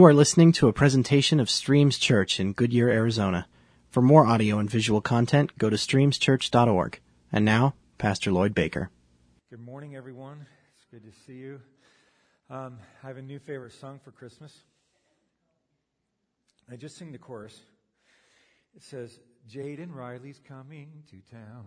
You are listening to a presentation of Streams Church in Goodyear, Arizona. For more audio and visual content, go to streamschurch.org. And now, Pastor Lloyd Baker. Good morning, everyone. It's good to see you. I have a new favorite song for Christmas. I just sing the chorus. It says, Jaden Riley's coming to town.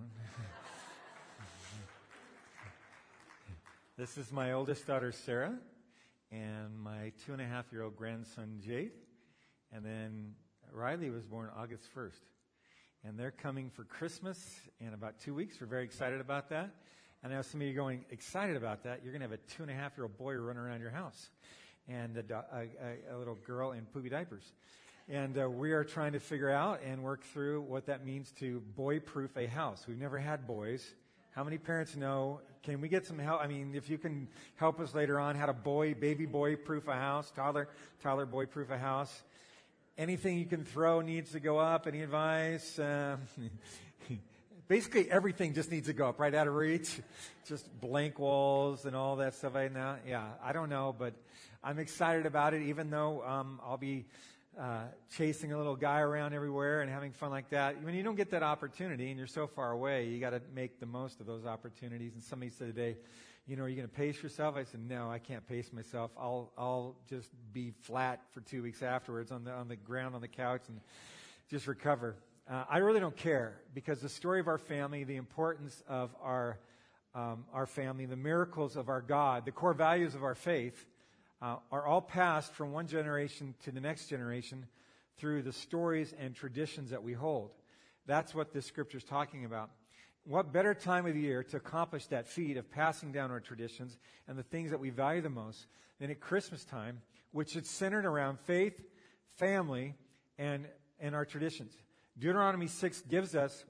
This is my oldest daughter, Sarah, and my 2.5-year-old grandson, Jade. And then Riley was born August 1st. And they're coming for Christmas in about 2 weeks. We're very excited about that. And I know some of you going, excited about that? You're going to have a 2.5-year-old boy running around your house. And a little girl in poopy diapers. And we are trying to figure out and work through what that means to boy-proof a house. We've never had boys. How many parents know? Can we get some help? I mean, if you can help us later on how to baby boy-proof a house, toddler boy-proof a house. Anything you can throw needs to go up. Any advice? Basically, everything just needs to go up, right out of reach. Just blank walls and all that stuff right now. Yeah, I don't know, but I'm excited about it, even though I'll be chasing a little guy around everywhere and having fun like that. When you don't get that opportunity and you're so far away, you got to make the most of those opportunities. And somebody said today, you know, are you going to pace yourself? I said, no, I can't pace myself. I'll just be flat for 2 weeks afterwards on the ground on the couch and just recover. I really don't care, because the story of our family, the importance of our family, the miracles of our God, the core values of our faith are all passed from one generation to the next generation through the stories and traditions that we hold. That's what this scripture is talking about. What better time of the year to accomplish that feat of passing down our traditions and the things that we value the most than at Christmas time, which is centered around faith, family, and our traditions. Deuteronomy 6 gives us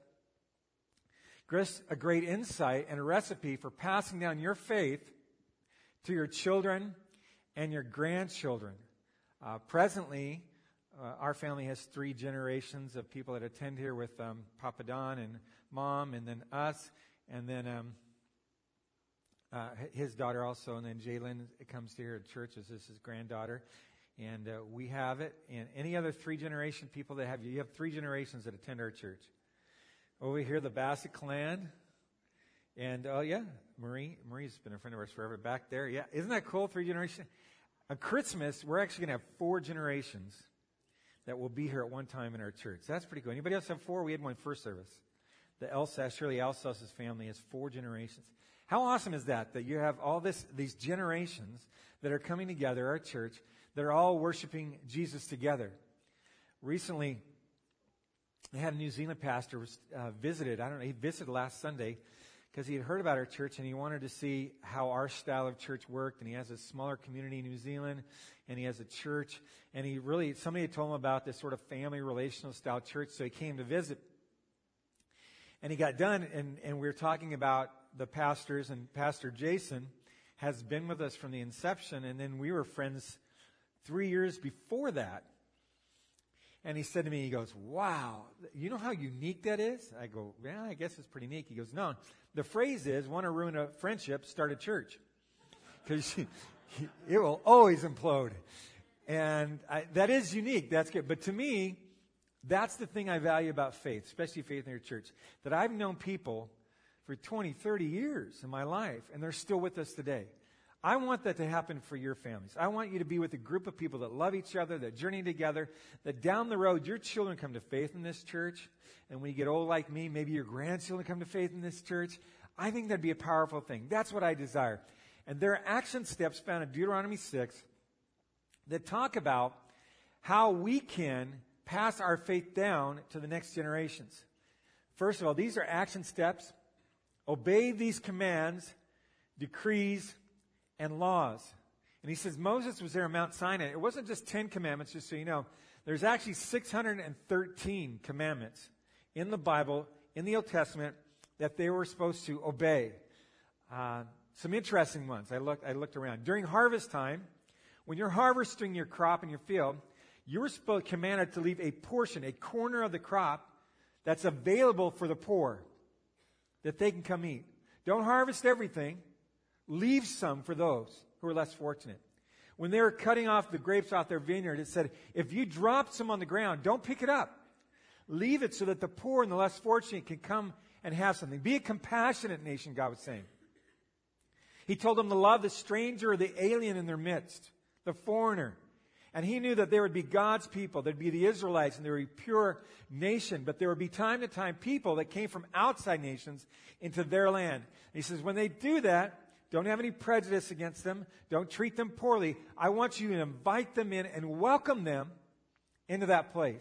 a great insight and a recipe for passing down your faith to your children and your grandchildren. Presently, our family has 3 generations of people that attend here with Papa Don and Mom, and then us, and then his daughter also, and then Jalen comes to here at church as his granddaughter. And we have it. And any other 3-generation people that you have 3 generations that attend our church. Over here, the Bassett clan. And, oh, yeah, Marie's been a friend of ours forever. Back there, yeah. Isn't that cool, 3 generations? At Christmas, we're actually going to have 4 generations that will be here at one time in our church. That's pretty cool. Anybody else have 4? We had one first service. The Shirley Elsas's family has 4 generations. How awesome is that you have all these generations that are coming together, our church, that are all worshiping Jesus together. Recently, I had a New Zealand pastor visited. He visited last Sunday because he had heard about our church and he wanted to see how our style of church worked. And he has a smaller community in New Zealand, and he has a church. And somebody had told him about this sort of family relational style church, so he came to visit. And he got done, and we were talking about the pastors, and Pastor Jason has been with us from the inception, and then we were friends 3 years before that. And he said to me, he goes, wow, you know how unique that is? I go, yeah, I guess it's pretty unique. He goes, no, the phrase is, want to ruin a friendship, start a church. Because it will always implode. And that is unique. That's good. But to me, that's the thing I value about faith, especially faith in your church, that I've known people for 20, 30 years in my life, and they're still with us today. I want that to happen for your families. I want you to be with a group of people that love each other, that journey together, that down the road your children come to faith in this church. And when you get old like me, maybe your grandchildren come to faith in this church. I think that'd be a powerful thing. That's what I desire. And there are action steps found in Deuteronomy 6 that talk about how we can pass our faith down to the next generations. First of all, these are action steps. Obey these commands, decrees, and laws. And he says Moses was there on Mount Sinai. It wasn't just 10 commandments, just so you know. There's actually 613 commandments in the Bible, in the Old Testament, that they were supposed to obey. Some interesting ones. I looked around. During harvest time, when you're harvesting your crop in your field, you were commanded to leave a portion, a corner of the crop that's available for the poor, that they can come eat. Don't harvest everything. Leave some for those who are less fortunate. When they were cutting off the grapes off their vineyard, it said, if you drop some on the ground, don't pick it up. Leave it so that the poor and the less fortunate can come and have something. Be a compassionate nation, God was saying. He told them to love the stranger or the alien in their midst, the foreigner. And he knew that there would be God's people, there'd be the Israelites, and there would be pure nation. But there would be time to time people that came from outside nations into their land. And he says, when they do that, don't have any prejudice against them. Don't treat them poorly. I want you to invite them in and welcome them into that place.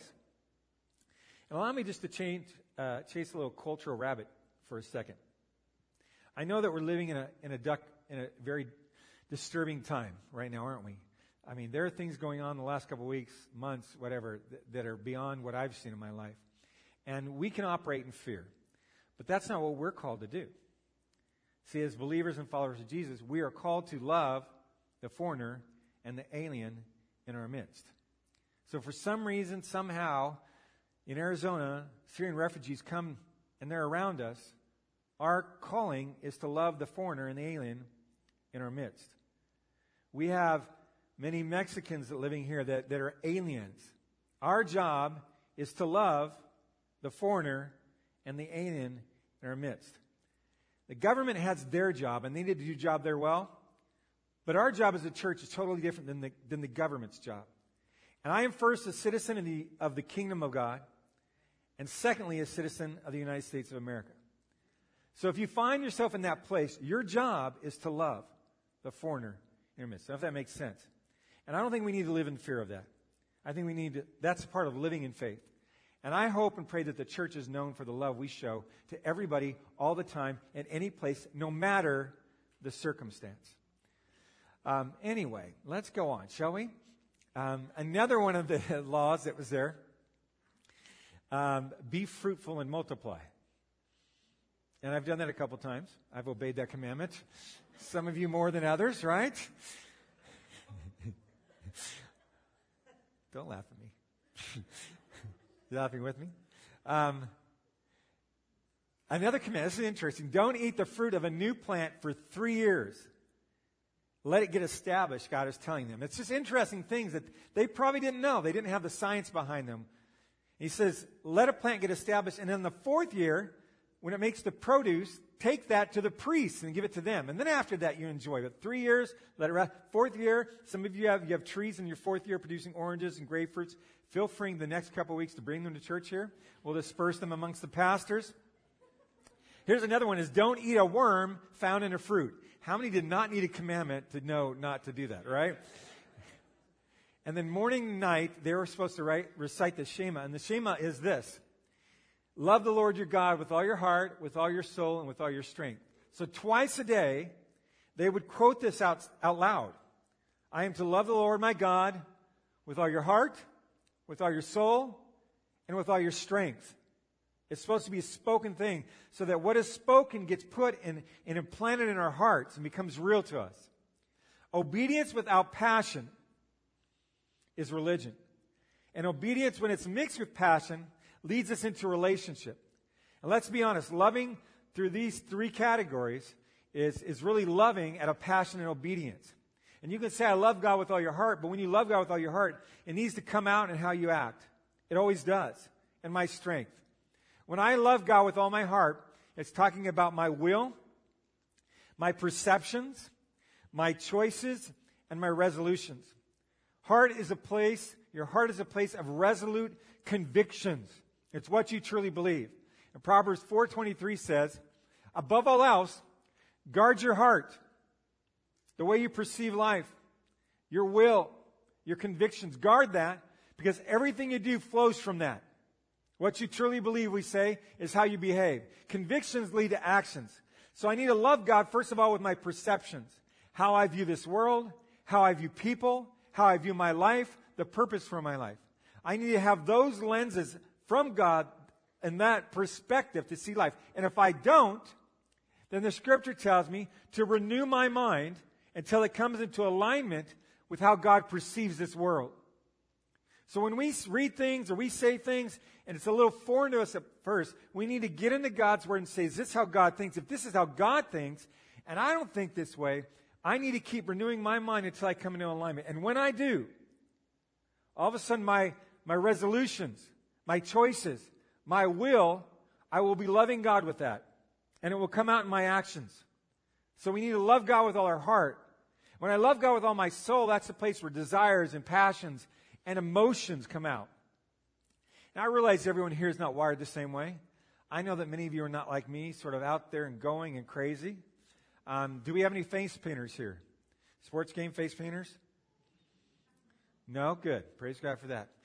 And allow me just to chase a little cultural rabbit for a second. I know that we're living in a very disturbing time right now, aren't we? I mean, there are things going on in the last couple of weeks, months, whatever, that are beyond what I've seen in my life. And we can operate in fear. But that's not what we're called to do. See, as believers and followers of Jesus, we are called to love the foreigner and the alien in our midst. So for some reason, somehow, in Arizona, Syrian refugees come and they're around us. Our calling is to love the foreigner and the alien in our midst. We have many Mexicans that living here that are aliens. Our job is to love the foreigner and the alien in our midst. The government has their job, and they need to do a job there well. But our job as a church is totally different than the government's job. And I am first a citizen of the kingdom of God, and secondly, a citizen of the United States of America. So if you find yourself in that place, your job is to love the foreigner in your midst. I don't know if that makes sense. And I don't think we need to live in fear of that. I think that's part of living in faith. And I hope and pray that the church is known for the love we show to everybody all the time, in any place, no matter the circumstance. Anyway, let's go on, shall we? Another one of the laws that was there, be fruitful and multiply. And I've done that a couple times. I've obeyed that commandment. Some of you more than others, right? Don't laugh at me. You laughing with me? Another command, this is interesting. Don't eat the fruit of a new plant for 3 years. Let it get established, God is telling them. It's just interesting things that they probably didn't know. They didn't have the science behind them. He says, let a plant get established, and then the 4th year, when it makes the produce, take that to the priests and give it to them. And then after that, you enjoy. But 3 years, let it rest. 4th year, some of you have trees in your 4th year producing oranges and grapefruits. Feel free the next couple of weeks to bring them to church here. We'll disperse them amongst the pastors. Here's another one, is don't eat a worm found in a fruit. How many did not need a commandment to know not to do that, right? And then morning and night, they were supposed to recite the Shema. And the Shema is this: love the Lord your God with all your heart, with all your soul, and with all your strength. So twice a day, they would quote this out loud. I am to love the Lord my God with all your heart, with all your soul, and with all your strength. It's supposed to be a spoken thing so that what is spoken gets put and implanted in our hearts and becomes real to us. Obedience without passion is religion. And obedience, when it's mixed with passion, leads us into relationship. And let's be honest, loving through these 3 categories is really loving at a passion and obedience. And you can say, I love God with all your heart, but when you love God with all your heart, it needs to come out in how you act. It always does. And my strength. When I love God with all my heart, it's talking about my will, my perceptions, my choices, and my resolutions. Your heart is a place of resolute convictions. It's what you truly believe. And Proverbs 4:23 says, above all else, guard your heart, the way you perceive life, your will, your convictions. Guard that, because everything you do flows from that. What you truly believe, we say, is how you behave. Convictions lead to actions. So I need to love God, first of all, with my perceptions. How I view this world, how I view people, how I view my life, the purpose for my life. I need to have those lenses from God and that perspective to see life. And if I don't, then the scripture tells me to renew my mind until it comes into alignment with how God perceives this world. So when we read things or we say things and it's a little foreign to us at first, we need to get into God's word and say, is this how God thinks? If this is how God thinks, and I don't think this way, I need to keep renewing my mind until I come into alignment. And when I do, all of a sudden my resolutions, my choices, my will, I will be loving God with that. And it will come out in my actions. So we need to love God with all our heart. When I love God with all my soul, that's the place where desires and passions and emotions come out. Now I realize everyone here is not wired the same way. I know that many of you are not like me, sort of out there and going and crazy. Do we have any face painters here? Sports game face painters? No? Good. Praise God for that.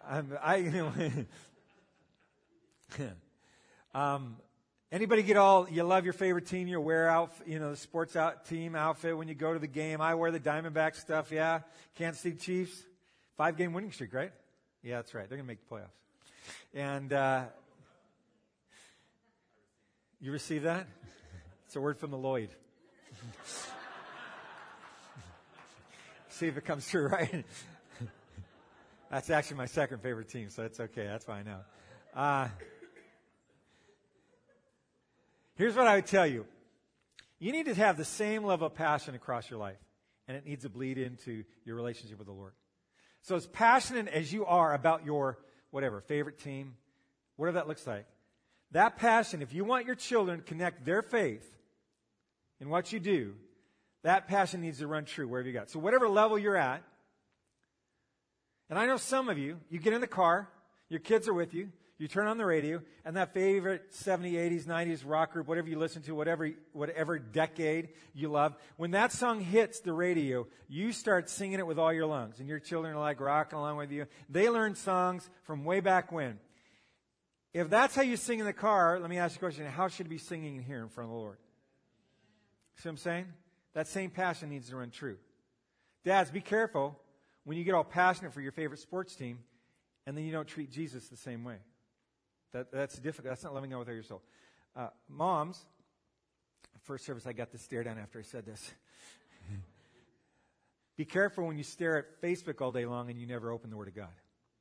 Anybody you love your favorite team, you wear out, the sports team outfit when you go to the game. I wear the Diamondback stuff, yeah. Kansas City Chiefs, 5-game winning streak, right? Yeah, that's right. They're going to make the playoffs. And, you receive that? It's a word from the Lloyd. See if it comes true, right? That's actually my second favorite team, so that's okay. That's fine now. Here's what I would tell you. You need to have the same level of passion across your life, and it needs to bleed into your relationship with the Lord. So as passionate as you are about your, favorite team, whatever that looks like, that passion, if you want your children to connect their faith in what you do, that passion needs to run true wherever you got. So whatever level you're at, and I know some of you get in the car, your kids are with you, you turn on the radio, and that favorite 70s, 80s, 90s rock group, whatever you listen to, whatever decade you love, when that song hits the radio, you start singing it with all your lungs, and your children are like rocking along with you. They learn songs from way back when. If that's how you sing in the car, let me ask you a question. How should you be singing in here in front of the Lord? See what I'm saying? That same passion needs to run true. Dads, be careful when you get all passionate for your favorite sports team and then you don't treat Jesus the same way. That's difficult. That's not loving God with all your soul. Moms, first service I got the stare down after I said this. Be careful when you stare at Facebook all day long and you never open the Word of God.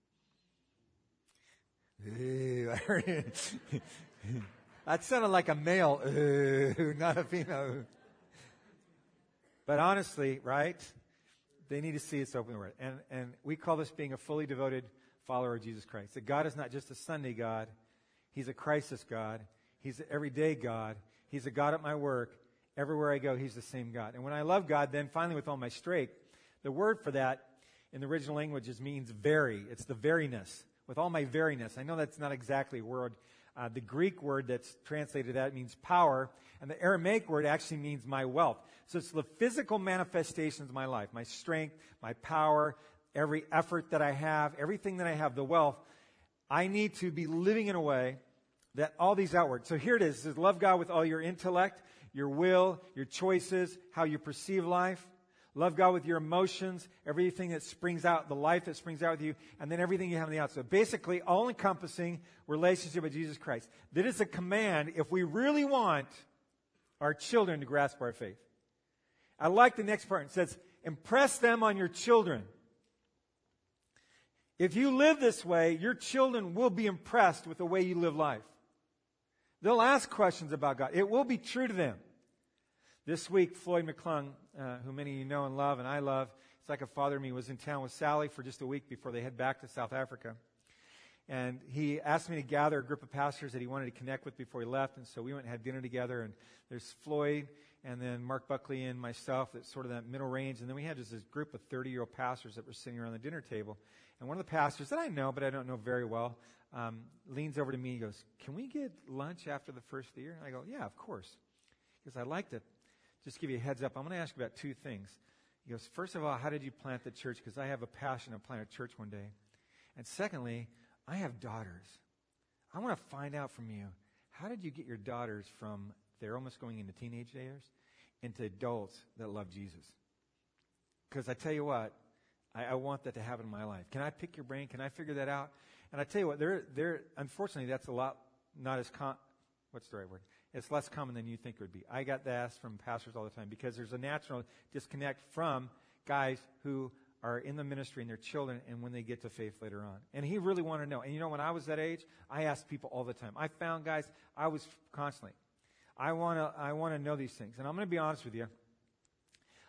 That sounded like a male, not a female. But honestly, right? They need to see us open the Word. And we call this being a fully devoted follower of Jesus Christ. That God is not just a Sunday God. He's a crisis God. He's an everyday God. He's a God at my work. Everywhere I go, He's the same God. And when I love God, then finally with all my strength, the word for that in the original language means very. It's the veriness. With all my veriness. I know that's not exactly a word. The Greek word that's translated that means power. And the Aramaic word actually means my wealth. So it's the physical manifestations of my life. My strength, my power, every effort that I have, everything that I have, the wealth. I need to be living in a way that all these outward. So here it is. It says, love God with all your intellect, your will, your choices, how you perceive life. Love God with your emotions, everything that springs out, the life that springs out with you, and then everything you have on the outside. Basically, all-encompassing relationship with Jesus Christ. That is a command if we really want our children to grasp our faith. I like the next part. It says, impress them on your children. If you live this way, your children will be impressed with the way you live life. They'll ask questions about God. It will be true to them. This week, Floyd McClung, who many of you know and love, and I love, it's like a father to me, was in town with Sally for just a week before they head back to South Africa. And he asked me to gather a group of pastors that he wanted to connect with before he left. And so we went and had dinner together. And there's Floyd and then Mark Buckley and myself, that's sort of that middle range. And then we had just this group of 30-year-old pastors that were sitting around the dinner table. And one of the pastors that I know, but I don't know very well, leans over to me and goes, can we get lunch after the first of the year? And I go, yeah, of course. Because I'd like to just give you a heads up. I'm going to ask you about two things. He goes, first of all, how did you plant the church? Because I have a passion to plant a church one day. And secondly, I have daughters. I want to find out from you, how did you get your daughters from, they're almost going into teenage years, into adults that love Jesus? Because I tell you what, I want that to happen in my life. Can I pick your brain? Can I figure that out? And I tell you what, unfortunately, that's a lot, not as, what's the right word? It's less common than you think it would be. I got asked from pastors all the time because there's a natural disconnect from guys who are in the ministry and their children and when they get to faith later on. And he really wanted to know. And you know, when I was that age, I asked people all the time. I found guys, I was constantly, I want to know these things. And I'm going to be honest with you.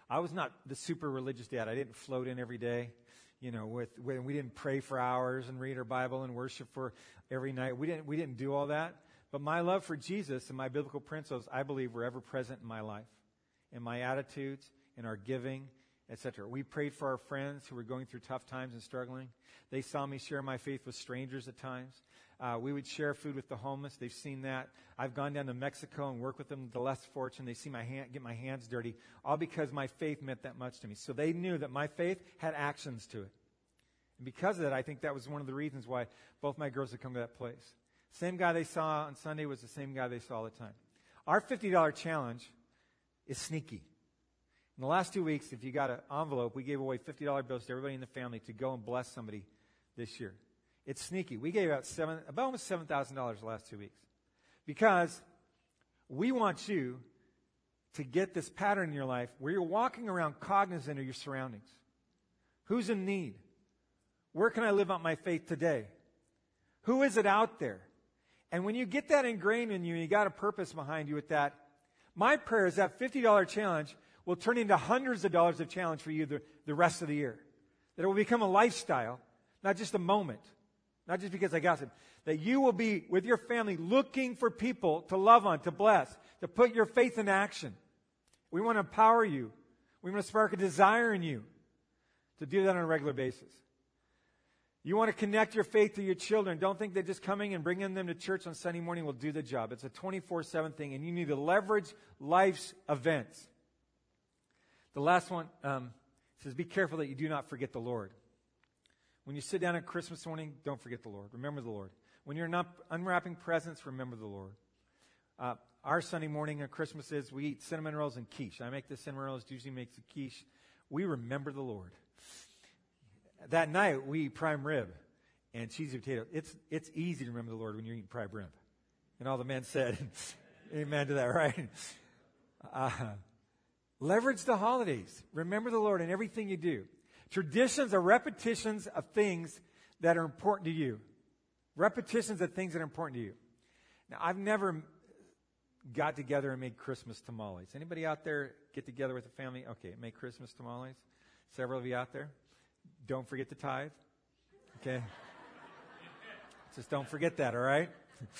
I was not the super religious dad. I didn't float in every day, when we didn't pray for hours and read our Bible and worship for every night. We didn't do all that. But my love for Jesus and my biblical principles, I believe, were ever present in my life, in my attitudes, in our giving, etc. We prayed for our friends who were going through tough times and struggling. They saw me share my faith with strangers at times. We would share food with the homeless. They've seen that. I've gone down to Mexico and worked with them, the less fortunate. They see get my hands dirty, all because my faith meant that much to me. So they knew that my faith had actions to it. And because of that, I think that was one of the reasons why both my girls had come to that place. Same guy they saw on Sunday was the same guy they saw all the time. Our $50 challenge is sneaky. In the last 2 weeks, if you got an envelope, we gave away $50 bills to everybody in the family to go and bless somebody this year. It's sneaky. We gave out about almost $7,000 the last 2 weeks because we want you to get this pattern in your life where you're walking around cognizant of your surroundings. Who's in need? Where can I live out my faith today? Who is it out there? And when you get that ingrained in you and you got a purpose behind you with that, my prayer is that $50 challenge will turn into hundreds of dollars of challenge for you the rest of the year. That it will become a lifestyle, not just a moment, not just because I got it. That you will be with your family looking for people to love on, to bless, to put your faith in action. We want to empower you. We want to spark a desire in you to do that on a regular basis. You want to connect your faith to your children. Don't think that just coming and bringing them to church on Sunday morning will do the job. It's a 24/7 thing, and you need to leverage life's events. The last one says, be careful that you do not forget the Lord. When you sit down on Christmas morning, don't forget the Lord. Remember the Lord. When you're not unwrapping presents, remember the Lord. Our Sunday morning on Christmas is we eat cinnamon rolls and quiche. I make the cinnamon rolls, usually makes the quiche. We remember the Lord. That night, we eat prime rib and cheesy potato. It's easy to remember the Lord when you're eating prime rib. And all the men said, amen to that, right? Leverage the holidays. Remember the Lord in everything you do. Traditions are repetitions of things that are important to you. Repetitions of things that are important to you. Now, I've never got together and made Christmas tamales. Anybody out there get together with a family? Okay, make Christmas tamales. Several of you out there. Don't forget to tithe. Okay? Just don't forget that, all right?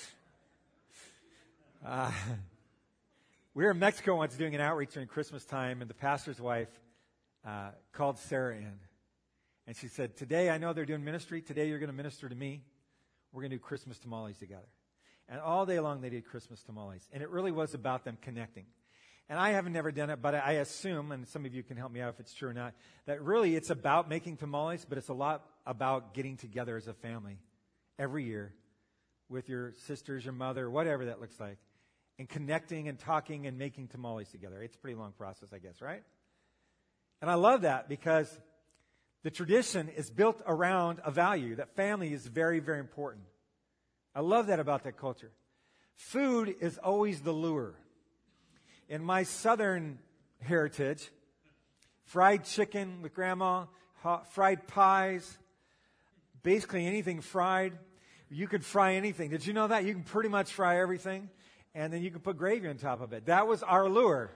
We were in Mexico once doing an outreach during Christmas time, and the pastor's wife called Sarah in. And she said, today, I know they're doing ministry. Today, you're going to minister to me. We're going to do Christmas tamales together. And all day long, they did Christmas tamales. And it really was about them connecting. And I haven't never done it, but I assume, and some of you can help me out if it's true or not, that really it's about making tamales, but it's a lot about getting together as a family every year with your sisters, your mother, whatever that looks like, and connecting and talking and making tamales together. It's a pretty long process, I guess, right? And I love that because the tradition is built around a value that family is very, very important. I love that about that culture. Food is always the lure. In my southern heritage, fried chicken with grandma, fried pies, basically anything fried. You could fry anything. Did you know that? You can pretty much fry everything, and then you can put gravy on top of it. That was our lure.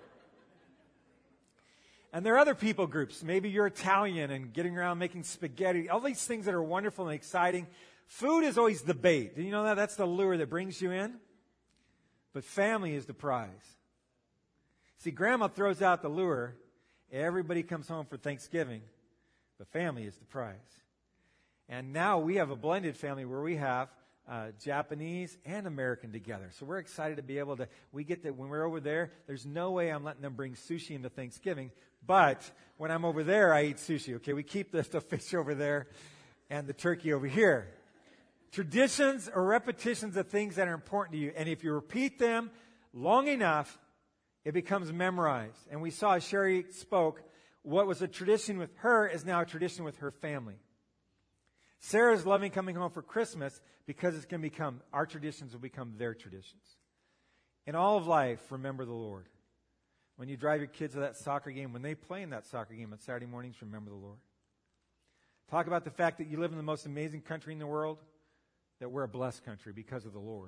And there are other people groups. Maybe you're Italian and getting around making spaghetti. All these things that are wonderful and exciting. Food is always the bait. Do you know that? That's the lure that brings you in. But family is the prize. See, Grandma throws out the lure. Everybody comes home for Thanksgiving. But family is the prize. And now we have a blended family where we have Japanese and American together. So we're excited to be able to, we get that when we're over there, there's no way I'm letting them bring sushi into Thanksgiving. But when I'm over there, I eat sushi. Okay, we keep the fish over there and the turkey over here. Traditions are repetitions of things that are important to you. And if you repeat them long enough, it becomes memorized. And we saw as Sherry spoke, what was a tradition with her is now a tradition with her family. Sarah's loving coming home for Christmas because it's going to become, our traditions will become their traditions. In all of life, remember the Lord. When you drive your kids to that soccer game, when they play in that soccer game on Saturday mornings, remember the Lord. Talk about the fact that you live in the most amazing country in the world, that we're a blessed country because of the Lord.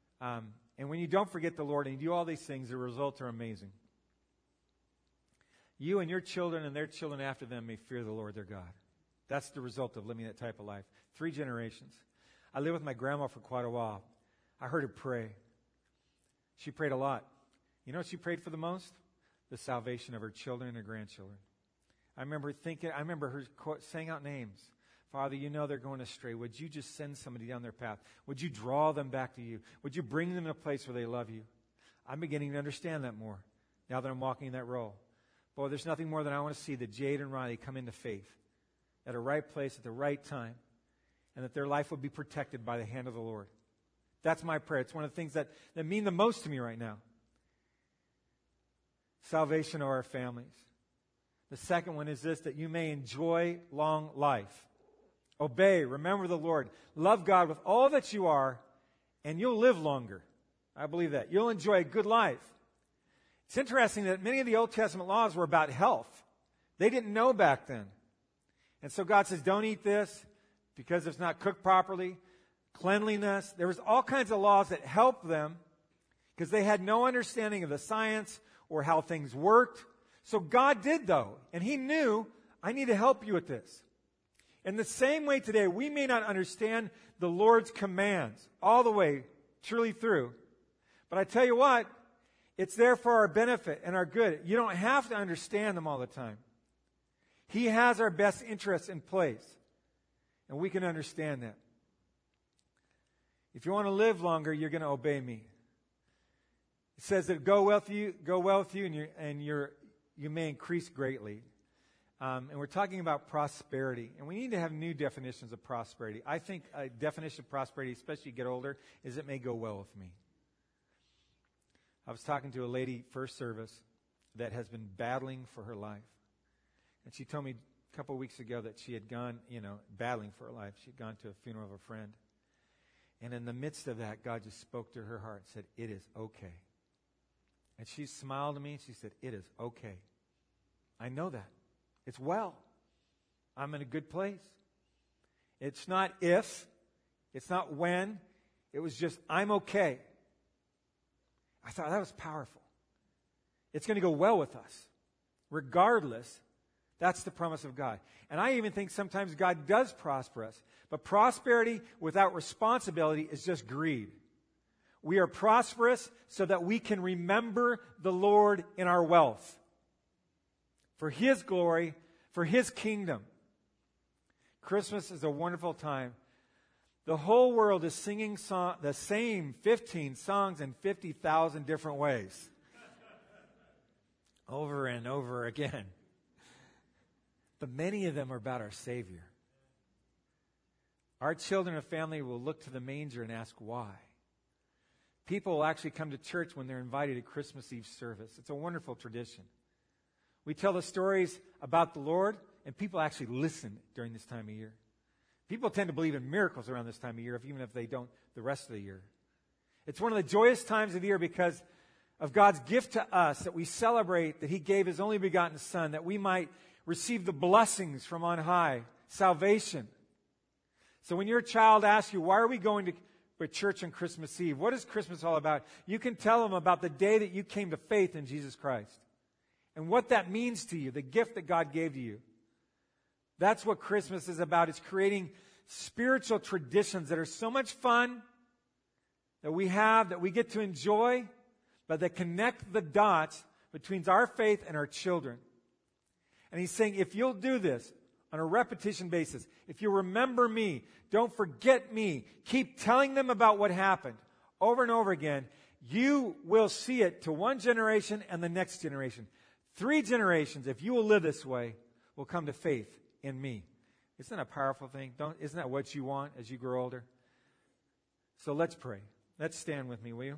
And when you don't forget the Lord and you do all these things, the results are amazing. you and your children and their children after them may fear the Lord their God. That's the result of living that type of life. 3 generations. I lived with my grandma for quite a while. I heard her pray. She prayed a lot. You know what she prayed for the most? The salvation of her children and her grandchildren. I remember her saying out names. Father, you know they're going astray. Would you just send somebody down their path? Would you draw them back to you? Would you bring them to a place where they love you? I'm beginning to understand that more now that I'm walking in that role. Boy, there's nothing more than I want to see that Jade and Riley come into faith at a right place at the right time, and that their life would be protected by the hand of the Lord. That's my prayer. It's one of the things that mean the most to me right now. Salvation of our families. The second one is this, that you may enjoy long life. Obey, remember the Lord. Love God with all that you are, and you'll live longer. I believe that. You'll enjoy a good life. It's interesting that many of the Old Testament laws were about health. They didn't know back then. And so God says, don't eat this because it's not cooked properly. Cleanliness. There was all kinds of laws that helped them because they had no understanding of the science or how things worked. So God did, though. And He knew, I need to help you with this. In the same way today, we may not understand the Lord's commands all the way, truly through. But I tell you what, it's there for our benefit and our good. You don't have to understand them all the time. He has our best interests in place. And we can understand that. If you want to live longer, you're going to obey me. It says that go well with you, and you may increase greatly. And we're talking about prosperity. And we need to have new definitions of prosperity. I think a definition of prosperity, especially as you get older, is it may go well with me. I was talking to a lady first service that has been battling for her life. And she told me a couple of weeks ago that she had gone, battling for her life. She had gone to a funeral of a friend. And in the midst of that, God just spoke to her heart and said, it is okay. And she smiled at me and she said, it is okay. I know that. It's well. I'm in a good place. It's not if. It's not when. It was just, I'm okay. I thought that was powerful. It's going to go well with us. Regardless, that's the promise of God. And I even think sometimes God does prosper us. But prosperity without responsibility is just greed. We are prosperous so that we can remember the Lord in our wealth. For His glory, for His kingdom. Christmas is a wonderful time. The whole world is singing the same 15 songs in 50,000 different ways. Over and over again. But many of them are about our Savior. Our children and family will look to the manger and ask why. People will actually come to church when they're invited to Christmas Eve service. It's a wonderful tradition. We tell the stories about the Lord, and people actually listen during this time of year. People tend to believe in miracles around this time of year, even if they don't the rest of the year. It's one of the joyous times of the year because of God's gift to us that we celebrate that He gave His only begotten Son, that we might receive the blessings from on high, salvation. So when your child asks you, why are we going to church on Christmas Eve? What is Christmas all about? You can tell them about the day that you came to faith in Jesus Christ and what that means to you, the gift that God gave to you. That's what Christmas is about. It's creating spiritual traditions that are so much fun that we have, that we get to enjoy, but that connect the dots between our faith and our children. And He's saying, if you'll do this on a repetition basis, if you remember me, don't forget me, keep telling them about what happened over and over again, you will see it to one generation and the next generation. 3 generations, if you will live this way, will come to faith in me. Isn't that a powerful thing? Isn't that what you want as you grow older? So let's pray. Let's stand with me, will you?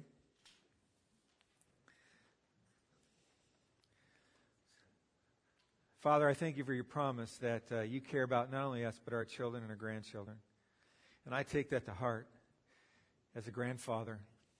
Father, I thank you for your promise that you care about not only us, but our children and our grandchildren. And I take that to heart as a grandfather.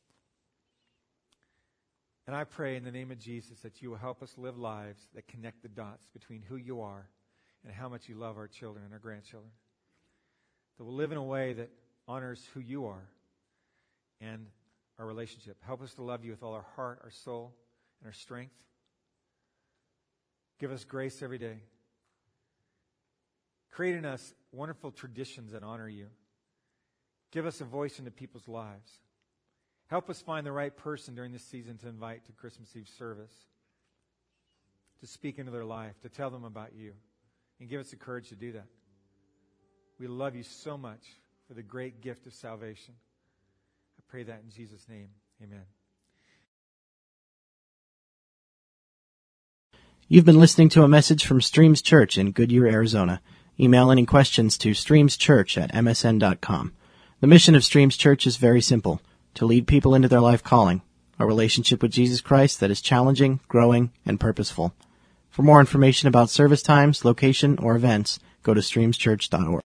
And I pray in the name of Jesus that you will help us live lives that connect the dots between who you are and how much you love our children and our grandchildren. That we'll live in a way that honors who you are and our relationship. Help us to love you with all our heart, our soul, and our strength. Give us grace every day. Create in us wonderful traditions that honor you. Give us a voice into people's lives. Help us find the right person during this season to invite to Christmas Eve service, to speak into their life, to tell them about you, and give us the courage to do that. We love you so much for the great gift of salvation. I pray that in Jesus' name. Amen. You've been listening to a message from Streams Church in Goodyear, Arizona. Email any questions to streamschurch@msn.com. The mission of Streams Church is very simple: to lead people into their life calling, a relationship with Jesus Christ that is challenging, growing, and purposeful. For more information about service times, location, or events, go to streamschurch.org.